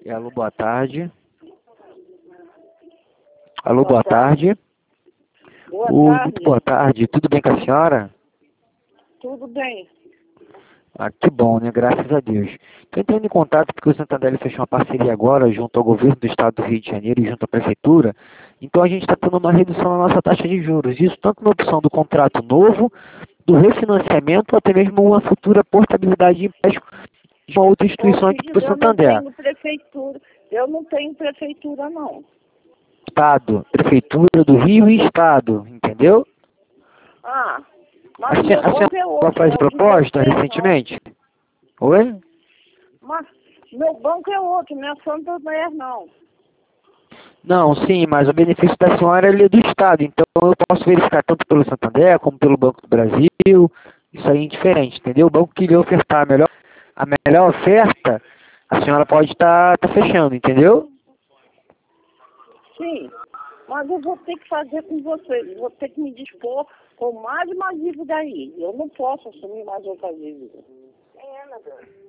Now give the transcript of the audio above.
Alô, boa tarde. Alô, boa tarde. Boa Muito tarde. boa tarde. Tudo bem com a senhora? Tudo bem. Ah, que bom, né? Graças a Deus. Estou entrando em contato porque o Santander ele fechou uma parceria agora junto ao governo do estado do Rio de Janeiro e junto à prefeitura. Então a gente está tendo uma redução na nossa taxa de juros. Isso tanto na opção do contrato novo, do refinanciamento, ou até mesmo uma futura portabilidade de empréstimo de uma outra instituição aqui para o Eu não Santander. tenho prefeitura. Eu não tenho prefeitura, não. Estado, prefeitura do Rio e estado, entendeu? Ah, A mas meu senhora banco é já outro, faz não é o de proposta vocês, não. recentemente? Oi? Mas meu banco é outro, não é Santander, não. Não, sim, mas o benefício da senhora ele é do Estado, então eu posso verificar tanto pelo Santander como pelo Banco do Brasil, isso aí é indiferente, entendeu? O banco que lhe ofertar a melhor oferta, a senhora pode estar fechando, entendeu? Sim, mas eu vou ter que fazer com vocês. Vou ter que me dispor com mais uma dívida aí. Eu não posso assumir mais outra dívida.